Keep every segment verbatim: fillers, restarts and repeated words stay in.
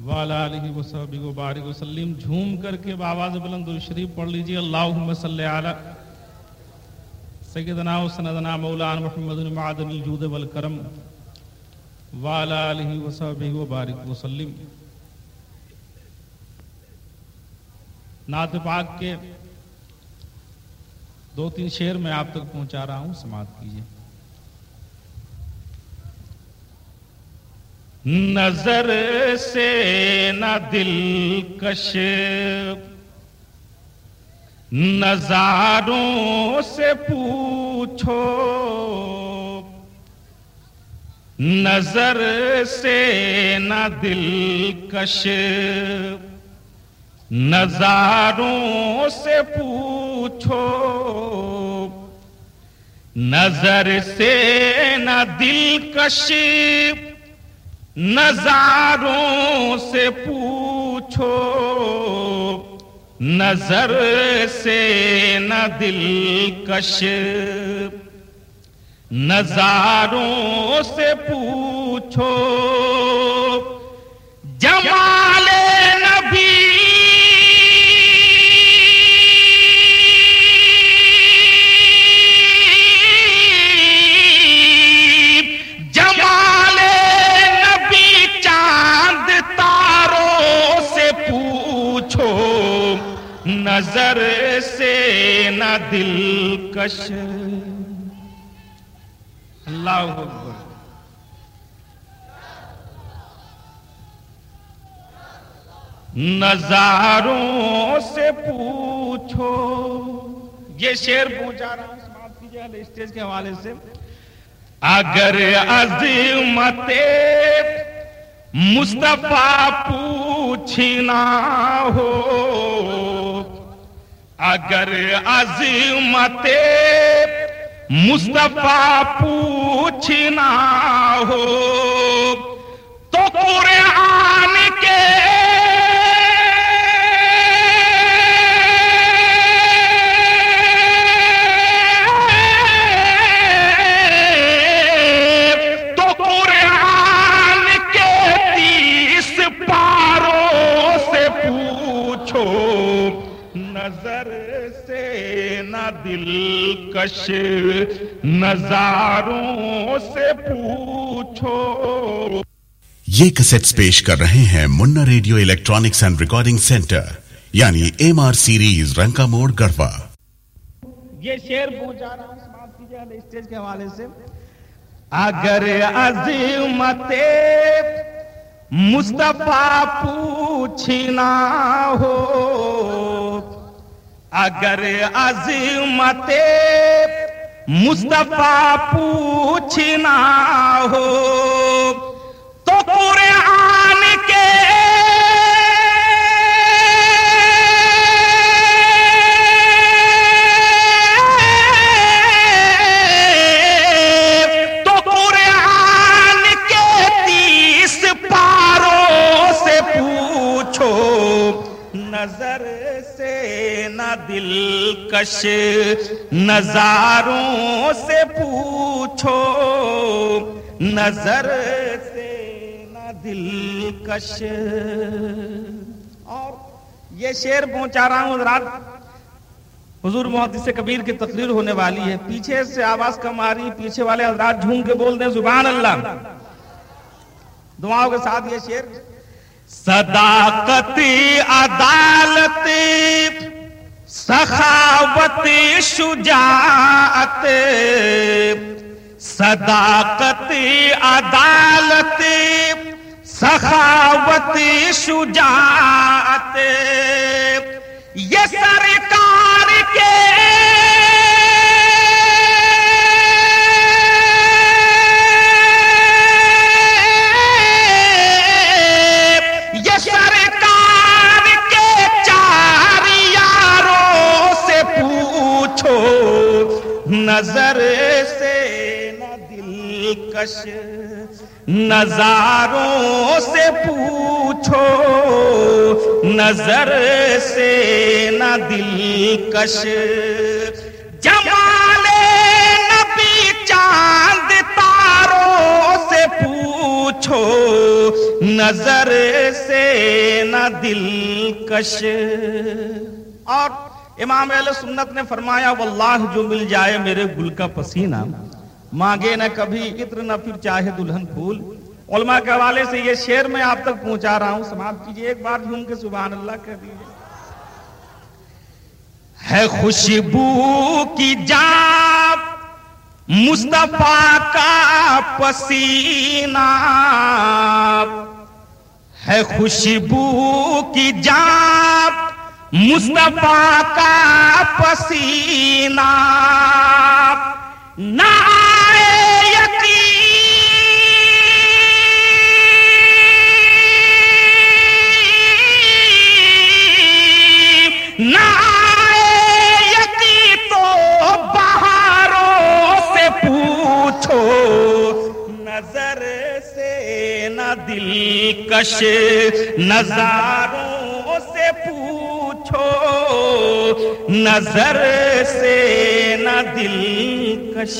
वाला आलिहि वसहबिहि व बारिक वसल्लिम। झूम करके आवाज़ बुलंद दुरूद शरीफ पढ़ लीजिए। अल्लाहुम्मा सल्ली अला सय्यदना व सनदना मौलाना मुहम्मदिन मअदनिल जूद वल करम वाला आलिहि वसहबिहि व बारिक वसल्लिम। नात पाक के दो तीन शेर मैं आप तक पहुंचा रहा हूं, समाअत कीजिए। नजर से न दिलकश नजारों से पूछो, नजर से न दिलकश नजारों से पूछो, नजर से न दिलकश नजारों से पूछो, नजर से न दिलकश नजारों से पूछो। जमाले नबी नजर से न दिलकश। अल्लाहु अकबर। नजारों से पूछो। ये शेर पहुंचा रहा हूं, समाप्त कीजिए स्टेज के हवाले से। अगर अज़ीमते मुस्तफा पूछना हो, अगर अज़ीमते मुस्तफा पूछना हो तो कुरान के तो कुरान के तीस पारों से पूछो। नजर से न दिलकश नजारों से पूछो। ये कैसेट्स पेश कर रहे हैं Munna radio electronics and recording centre, यानी M R series Ranka Mor Garhwa. ये शेर पहुंचा रहा हूं, समाप्त कीजिए स्टेज के हवाले से। अगर अज़ीमते मुस्तफा पूछना हो, अगर अज़ीमते मुस्तफा पूछना हो तो कुरान के तो कुरान के तीस पारों से पूछो। नजर से न दिलकश नजारों से पूछो, नजर से न दिलकश। और ये शेर पहुंचा रहा हूं हज़रात, हुजूर मुहद्दिस कबीर की तकरीर होने वाली है। पीछे से आवाज कम आ रही है, पीछे वाले हज़रात झूम के बोल दें सुभान अल्लाह। दुआओं के साथ ये शेर। सदाकती अदालती सखावती शुजाअत, सदाकती अदालती सखावती शुजाअत, ये सरकार के नजर से न दिलकश नजारों से पूछो, नजर से न दिलकश। जमाले नबी चांद तारों से पूछो, پوچھو نظر سے نہ دلکش. اور امام اہل سنت نے فرمایا واللہ جو مل جائے میرے گل کا پسینہ مانگے نہ کبھی عطر نہ پھر چاہے دلہن پھول. علماء کے حوالے سے یہ شعر میں آپ تک پہنچا رہا ہوں, سماعت کیجئے ایک بار جھوم کے سبحان اللہ کہہ دیجئے. ہے خوشبو کی جام مصطفیٰ کا پسینہ, ہے خوشبو کی جام مصطفیٰ کا پسینہ. نہ آئے یقین نہ آئے یقین تو بہاروں سے پوچھو نظر سے نہ دلکش. نظاروں سے پوچھو نظر سے نہ دلکش.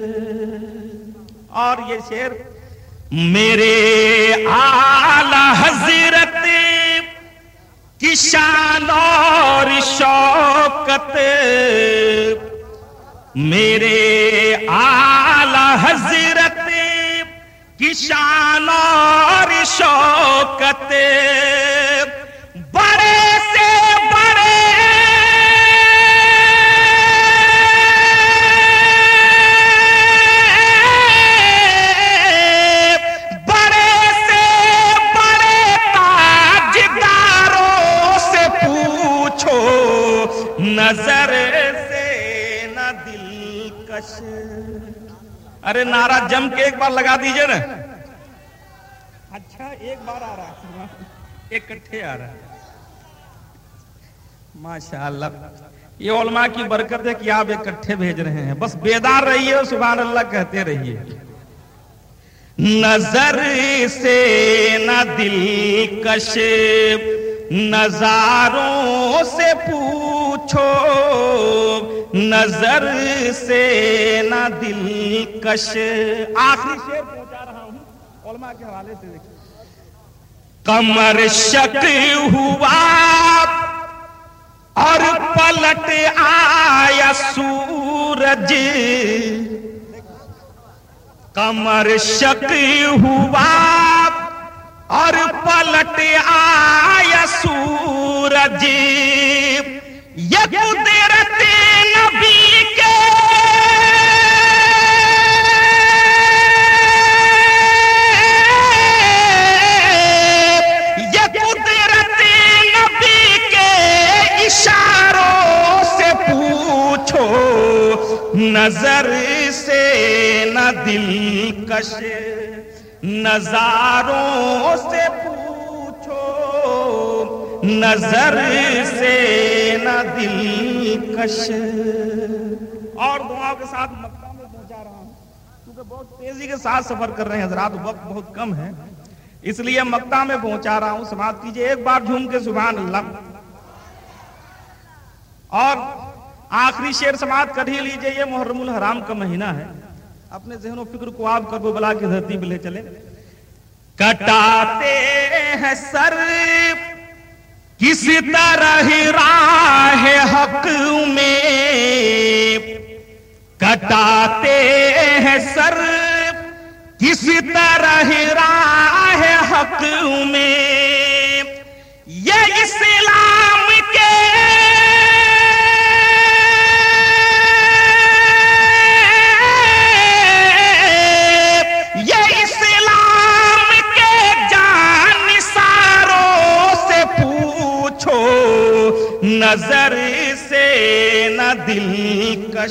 اور یہ شعر میرے اعلی حضرت کی شان اور شوکت, میرے اعلی حضرت کی شان اور شوکت, بڑے سے بڑے بڑے سے بڑے تاجداروں سے پوچھو نظر سے نہ دلکش. ارے نعرہ جم کے ایک بار لگا دیجئے نا. اچھا ایک بار آ رہا ہے, ایک کٹھے آ رہا ہے. ماشاءاللہ یہ علماء کی برکت ہے کہ آپ ایک کٹھے بھیج رہے ہیں. بس بیدار رہیے اور سبحان اللہ کہتے رہیے. نظر سے نہ دلکش نظاروں سے پوچھو نظر سے نہ دلکش. آخری شعر پہنچا رہا ہوں علماء کے حوالے سے دیکھیں. کمر شک ہوا اور پلٹ آیا سورج, کمر شک ہوا اور پلٹ آیا سورج. یہ قدرت نبی کے یہ قدرت نبی کے اشاروں سے پوچھو نظر سے نہ دلکش. نظاروں سے پوچھو نظر سے نہ دلکش. اور دعاؤں کے ساتھ مکہ میں پہنچا رہا ہوں کیونکہ بہت تیزی کے ساتھ سفر کر رہے ہیں حضرات, وقت بہت کم ہے اس لیے مکہ میں پہنچا رہا ہوں. سماعت کیجئے ایک بار جھوم کے سبحان اللہ. اور آخری شعر سماعت کر ہی لیجئے. یہ محرم الحرام کا مہینہ ہے, اپنے ذہن و فکر کو آپ کربلا کی دھرتی پہ لے چلے. کٹاتے ہیں سر کس طرح راہ حق میں, کٹاتے ہیں سر کس طرح راہ حق میں. یہ اسلام کے نظر سے نہ دلکش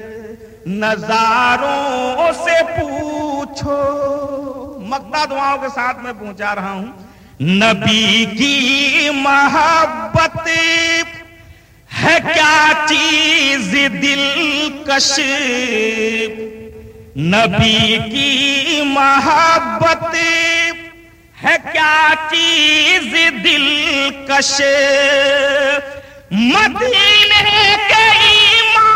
نظاروں سے پوچھو. مکہ دعاؤں کے ساتھ میں پہنچا رہا ہوں. نبی کی محبت ہے کیا چیز دلکش, نبی کی محبت ہے کیا چیز دلکش. مدینے کے ایمان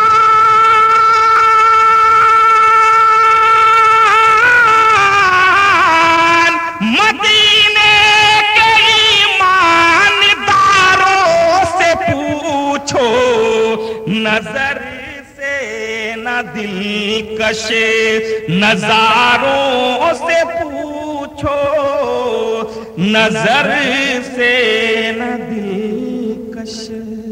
पूछो नजर से न दिलकश नजारों से पूछो नजर से न दिलकश